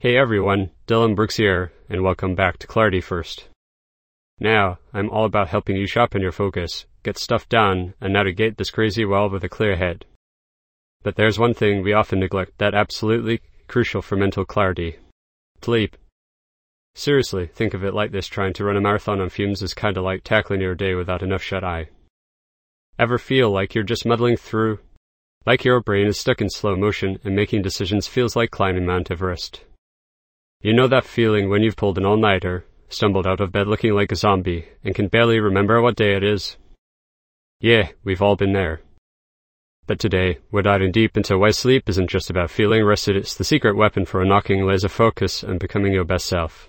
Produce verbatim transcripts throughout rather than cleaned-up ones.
Hey everyone, Dylan Brooks here, and welcome back to Clarity First. Now, I'm all about helping you sharpen your focus, get stuff done, and navigate this crazy world with a clear head. But there's one thing we often neglect that's absolutely crucial for mental clarity. Sleep. Seriously, think of it like this: trying to run a marathon on fumes is kinda like tackling your day without enough shut-eye. Ever feel like you're just muddling through? Like your brain is stuck in slow motion and making decisions feels like climbing Mount Everest. You know that feeling when you've pulled an all-nighter, stumbled out of bed looking like a zombie, and can barely remember what day it is? Yeah, we've all been there. But today, we're diving deep into why sleep isn't just about feeling rested, it's the secret weapon for unlocking laser focus and becoming your best self.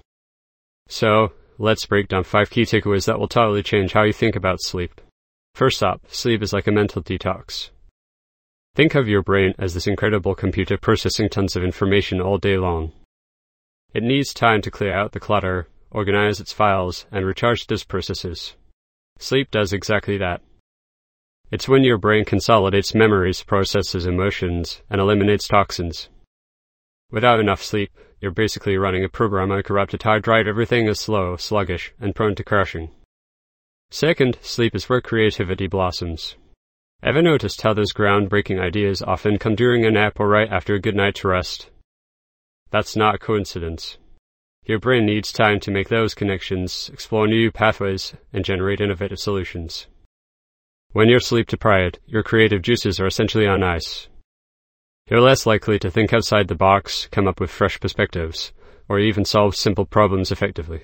So, let's break down five key takeaways that will totally change how you think about sleep. First up, sleep is like a mental detox. Think of your brain as this incredible computer processing tons of information all day long. It needs time to clear out the clutter, organize its files, and recharge those processes. Sleep does exactly that. It's when your brain consolidates memories, processes emotions, and eliminates toxins. Without enough sleep, you're basically running a program on a corrupted hard drive. Everything is slow, sluggish, and prone to crashing. Second, sleep is where creativity blossoms. Ever noticed how those groundbreaking ideas often come during a nap or right after a good night's rest? That's not a coincidence. Your brain needs time to make those connections, explore new pathways, and generate innovative solutions. When you're sleep deprived, your creative juices are essentially on ice. You're less likely to think outside the box, come up with fresh perspectives, or even solve simple problems effectively.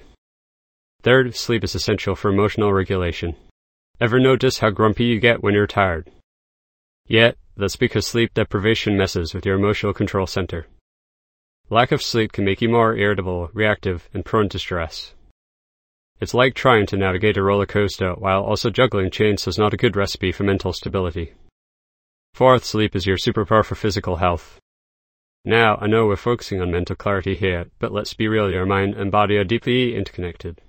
Third, sleep is essential for emotional regulation. Ever notice how grumpy you get when you're tired? Yet, that's because sleep deprivation messes with your emotional control center. Lack of sleep can make you more irritable, reactive, and prone to stress. It's like trying to navigate a roller coaster while also juggling chains, so it's not a good recipe for mental stability. Fourth, sleep is your superpower for physical health. Now, I know we're focusing on mental clarity here, but let's be real, your mind and body are deeply interconnected.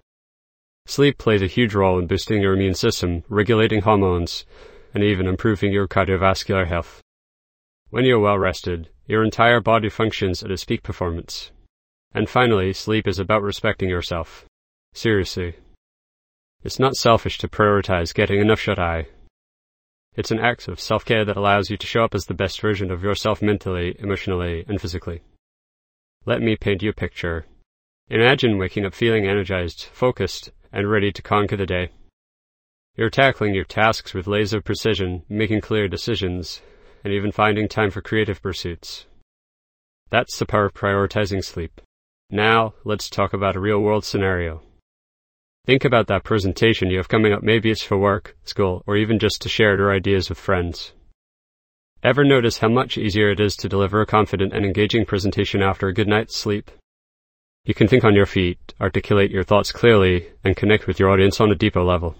Sleep plays a huge role in boosting your immune system, regulating hormones, and even improving your cardiovascular health. When you're well rested, your entire body functions at its peak performance. And finally, sleep is about respecting yourself. Seriously. It's not selfish to prioritize getting enough shut-eye. It's an act of self-care that allows you to show up as the best version of yourself mentally, emotionally, and physically. Let me paint you a picture. Imagine waking up feeling energized, focused, and ready to conquer the day. You're tackling your tasks with laser precision, making clear decisions, and even finding time for creative pursuits. That's the power of prioritizing sleep. Now, let's talk about a real-world scenario. Think about that presentation you have coming up. Maybe it's for work, school, or even just to share your ideas with friends. Ever notice how much easier it is to deliver a confident and engaging presentation after a good night's sleep? You can think on your feet, articulate your thoughts clearly, and connect with your audience on a deeper level.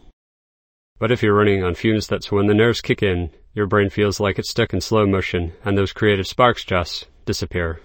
But if you're running on fumes, that's when the nerves kick in, your brain feels like it's stuck in slow motion, and those creative sparks just disappear.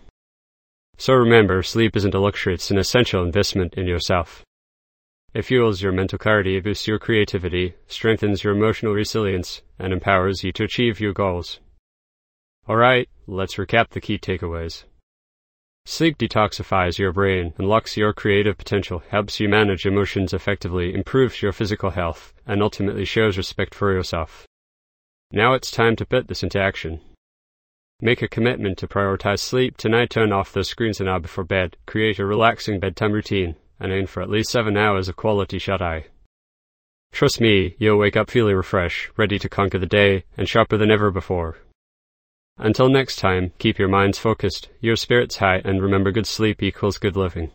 So remember, sleep isn't a luxury, it's an essential investment in yourself. It fuels your mental clarity, boosts your creativity, strengthens your emotional resilience, and empowers you to achieve your goals. Alright, let's recap the key takeaways. Sleep detoxifies your brain, unlocks your creative potential, helps you manage emotions effectively, improves your physical health, and ultimately shows respect for yourself. Now it's time to put this into action. Make a commitment to prioritize sleep tonight. Turn off those screens an hour before bed, create a relaxing bedtime routine, and aim for at least seven hours of quality shut-eye. Trust me, you'll wake up feeling refreshed, ready to conquer the day, and sharper than ever before. Until next time, keep your minds focused, your spirits high, and remember, good sleep equals good living.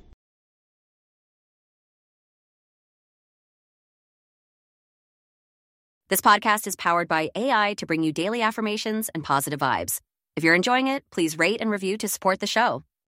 This podcast is powered by A I to bring you daily affirmations and positive vibes. If you're enjoying it, please rate and review to support the show.